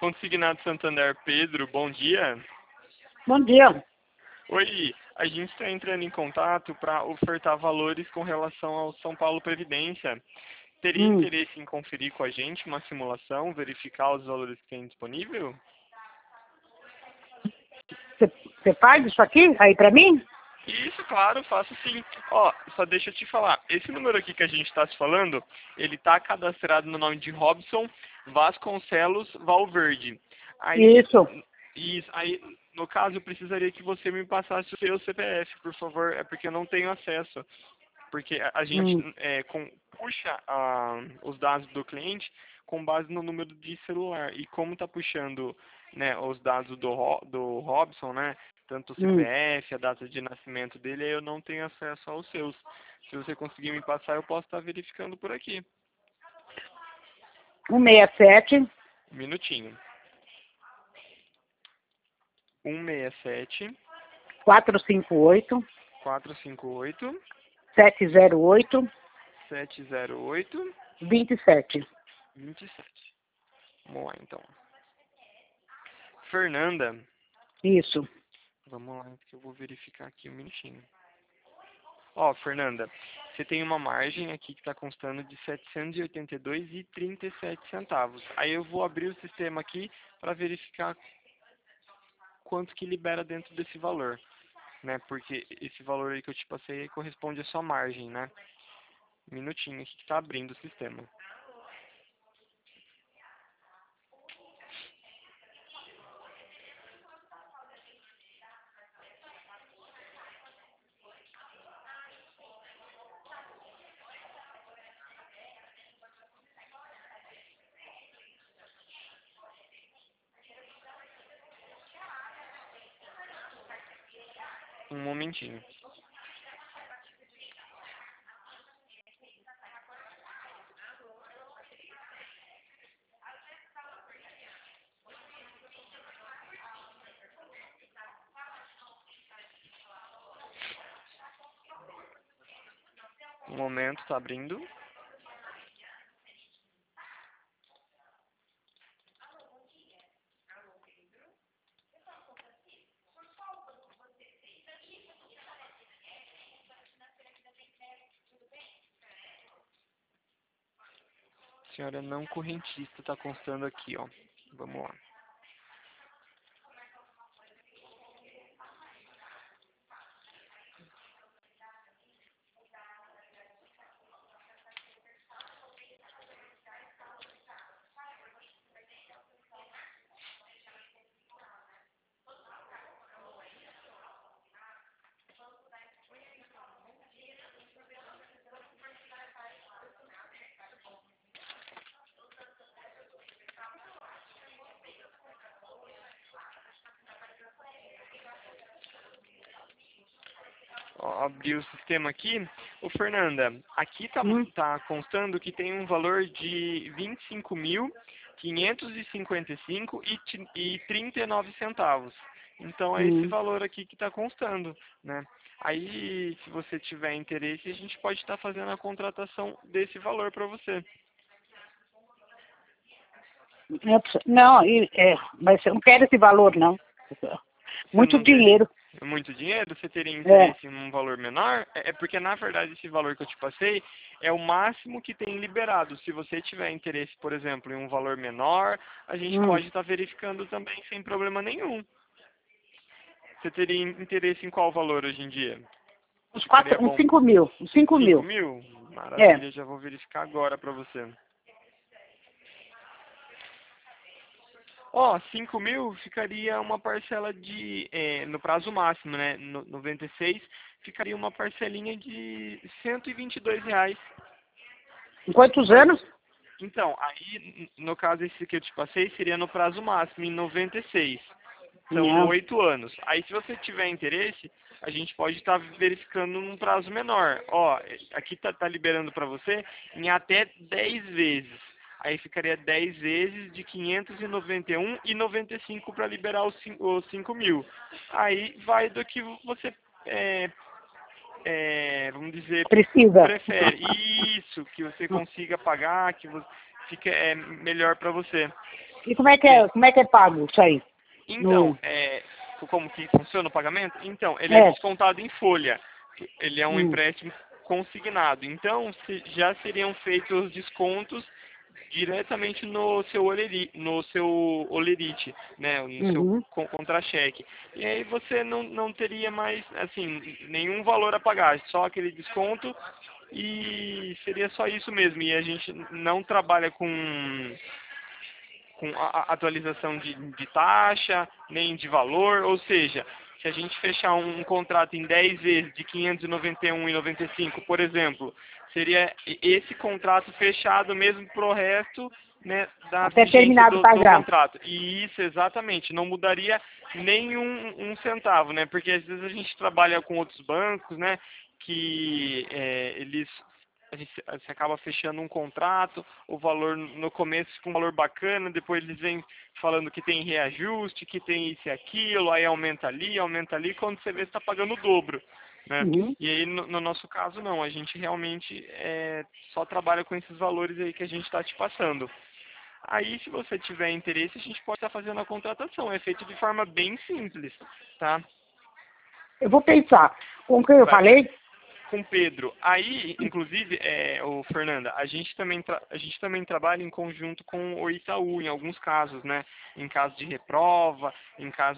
Consignado Santander Pedro, bom dia. Bom dia. Oi, a gente está entrando em contato para ofertar valores com relação ao São Paulo Previdência. Teria interesse em conferir com a gente uma simulação, verificar os valores que tem disponível? Você faz isso aqui aí pra mim? Isso, claro, faço sim. Ó, só deixa eu te falar. Esse número aqui que a gente está se falando, ele está cadastrado no nome de Robson Vasconcelos Valverde. Aí, no caso, eu precisaria que você me passasse o seu CPF, por favor, é porque eu não tenho acesso. Porque a gente puxa os dados do cliente com base no número de celular. E como está puxando, né, os dados do Robson, né, tanto o CPF, a data de nascimento dele, eu não tenho acesso aos seus. Se você conseguir me passar, eu posso estar verificando por aqui. 167. Um minutinho. 167 458 458 708 708 27. 27. Vamos lá, então. Fernanda. Isso. Vamos lá, que eu vou verificar aqui um minutinho. Ó, Fernanda, você tem uma margem aqui que está constando de R$ 782,37. Aí eu vou abrir o sistema aqui para verificar quanto que libera dentro desse valor, né? Porque esse valor aí que eu te passei corresponde à sua margem, né? Um minutinho aqui que está abrindo o sistema. Um momentinho. Um momento, está abrindo. Senhora não correntista está constando aqui, ó. Vamos lá. Ó, abri o sistema aqui. Ô, Fernanda, aqui tá constando que tem um valor de R$ 25.555,39. Então é esse valor aqui que está constando, né? Aí, se você tiver interesse, a gente pode estar fazendo a contratação desse valor para você. Não, mas eu não quero esse valor, não. Muito dinheiro. Muito dinheiro? Você teria interesse em um valor menor? É porque, na verdade, esse valor que eu te passei é o máximo que tem liberado. Se você tiver interesse, por exemplo, em um valor menor, a gente pode estar verificando também sem problema nenhum. Você teria interesse em qual valor hoje em dia? Uns 5 mil. Uns 5 mil. 5 mil? Maravilha, já vou verificar agora para você. Ó, 5 mil ficaria uma parcela no prazo máximo, né? 96, ficaria uma parcelinha de R$ 122. Em quantos anos? Então, aí, no caso, esse que eu te passei seria no prazo máximo, em 96. São 8 anos. Aí, se você tiver interesse, a gente pode estar verificando num prazo menor. Ó, aqui tá liberando para você em até 10 vezes. Aí ficaria 10 vezes de 591,95 para liberar os 5 mil. Aí vai do que você, vamos dizer, prefere. Isso, que você consiga pagar, que fique melhor para você. E como é que é pago isso aí? Então, como que funciona o pagamento? Então, ele é descontado em folha. Ele é um empréstimo consignado. Então, já seriam feitos os descontos diretamente no seu olerite, né, no seu contra-cheque. E aí você não teria mais, assim, nenhum valor a pagar, só aquele desconto e seria só isso mesmo. E a gente não trabalha com a atualização de taxa, nem de valor, ou seja, se a gente fechar um contrato em 10 vezes de 591,95, por exemplo, seria esse contrato fechado mesmo para o resto, né, da até vigência terminado do pagar. contrato. E isso, exatamente, não mudaria nem um centavo, né, porque às vezes a gente trabalha com outros bancos, né, que você acaba fechando um contrato, o valor no começo fica um valor bacana, depois eles vêm falando que tem reajuste, que tem isso e aquilo, aí aumenta ali, quando você vê você está pagando o dobro, né? E aí no nosso caso não, a gente realmente só trabalha com esses valores aí que a gente está te passando. Aí se você tiver interesse, a gente pode estar fazendo a contratação, é feito de forma bem simples, tá? Eu vou pensar. Com o que eu falei? Com Pedro. Aí, inclusive, Fernanda, a gente também trabalha em conjunto com o Itaú, em alguns casos, né? Em caso de reprova, em caso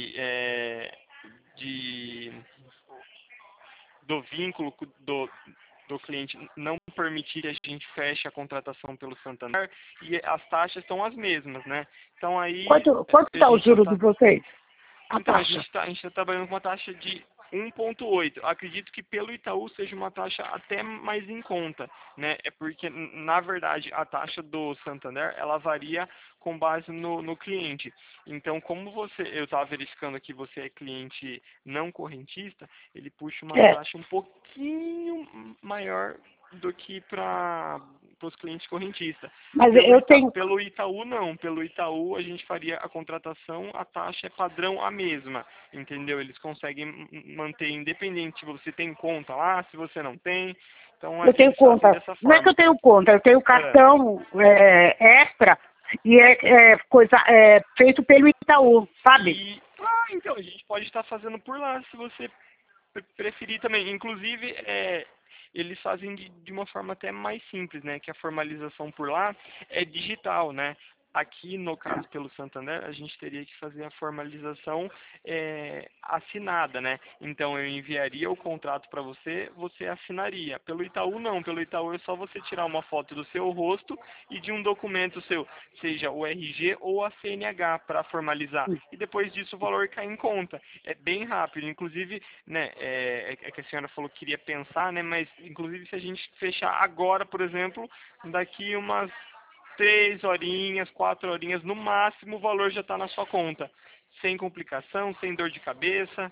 do vínculo do cliente não permitir que a gente feche a contratação pelo Santander, e as taxas estão as mesmas, né? Então aí... Quanto está o juro de vocês? Então, a gente está trabalhando com uma taxa de 1,8. Acredito que pelo Itaú seja uma taxa até mais em conta, né? É porque, na verdade, a taxa do Santander, ela varia com base no cliente. Então, como eu estava verificando que você é cliente não correntista, ele puxa uma taxa um pouquinho maior do que para os clientes correntistas. Mas eu tenho... Pelo Itaú, não. Pelo Itaú, a gente faria a contratação, a taxa é padrão a mesma, entendeu? Eles conseguem manter independente se você tem conta lá, se você não tem. Então, eu tenho conta. Dessa forma. Não é que eu tenho conta, eu tenho cartão extra e feito pelo Itaú, sabe? Então, a gente pode estar fazendo por lá, se você preferir também. Inclusive, eles fazem de uma forma até mais simples, né? Que a formalização por lá é digital, né? Aqui, no caso, pelo Santander, a gente teria que fazer a formalização assinada, né? Então, eu enviaria o contrato para você, você assinaria. Pelo Itaú, não. Pelo Itaú é só você tirar uma foto do seu rosto e de um documento seu, seja o RG ou a CNH, para formalizar. E depois disso, o valor cai em conta. É bem rápido. Inclusive, né, que a senhora falou que queria pensar, né? Mas, inclusive, se a gente fechar agora, por exemplo, daqui umas 3 horinhas, 4 horinhas, no máximo o valor já está na sua conta. Sem complicação, sem dor de cabeça.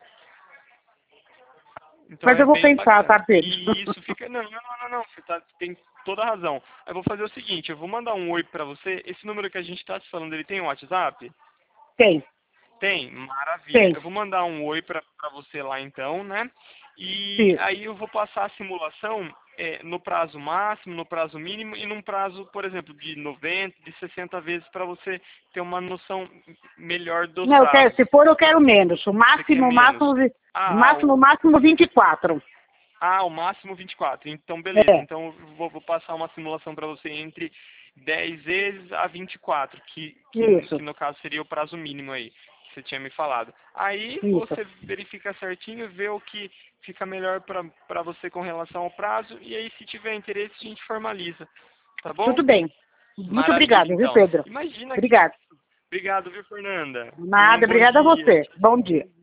Então, mas eu vou pensar, bacana. tá, Pedro? E isso fica... Não. Você tem toda a razão. Eu vou fazer o seguinte, eu vou mandar um oi para você. Esse número que a gente está te falando, ele tem um WhatsApp? Tem. Tem? Maravilha. Tem. Eu vou mandar um oi para você lá então, né? E Sim. aí eu vou passar a simulação no prazo máximo, no prazo mínimo e num prazo, por exemplo, de 90, de 60 vezes para você ter uma noção melhor dos Não, prazos. se for eu quero menos. O máximo, máximo 24. O máximo 24. Então, beleza. Então, eu vou passar uma simulação para você entre 10 vezes a 24, que no caso seria o prazo mínimo aí, que você tinha me falado. Aí, você verifica certinho, vê o que fica melhor para você com relação ao prazo, e aí, se tiver interesse, a gente formaliza. Tá bom? Tudo bem. Muito obrigado, então. Viu, Pedro? Imagina. Obrigado. Obrigado, viu, Fernanda? Nada, obrigada a você. Bom dia.